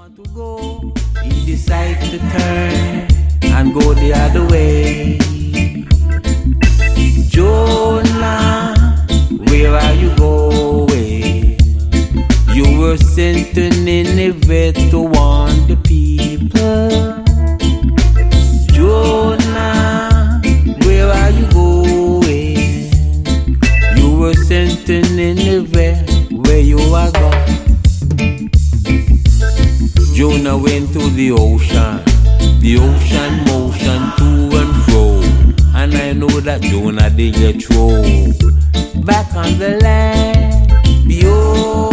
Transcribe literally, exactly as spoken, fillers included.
want to go, he decides to turn and go the other way. Jonah, where are you going? You were sent to Nineveh to warn the people. Jonah, where are you going? You were sent to Nineveh, where you are going. Jonah went to the ocean, the ocean motion to and fro, and I know that Jonah did get thrown back on the land. The